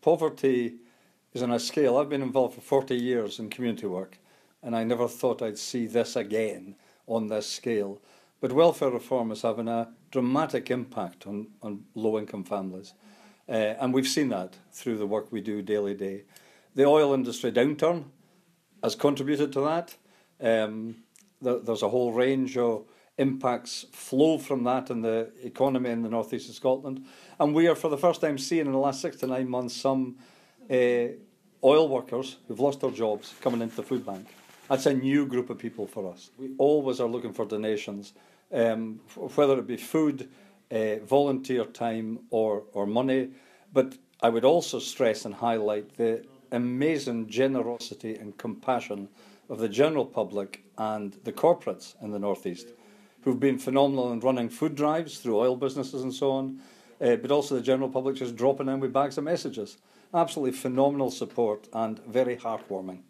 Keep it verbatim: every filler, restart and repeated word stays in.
poverty is on a scale. I've been involved for forty years in community work, and I never thought I'd see this again on this scale. But welfare reform is having a dramatic impact on, on low-income families. Uh, and we've seen that through the work we do daily day. The oil industry downturn has contributed to that. Um, there, there's a whole range of impacts flow from that in the economy in the northeast of Scotland. And we are, for the first time, seeing in the last six to nine months some uh, oil workers who've lost their jobs coming into the food bank. That's a new group of people for us. We always are looking for donations, um, whether it be food, uh, volunteer time or, or money. But I would also stress and highlight the amazing generosity and compassion of the general public and the corporates in the North East, who've been phenomenal in running food drives through oil businesses and so on, uh, but also the general public just dropping in with bags of messages. Absolutely phenomenal support and very heartwarming.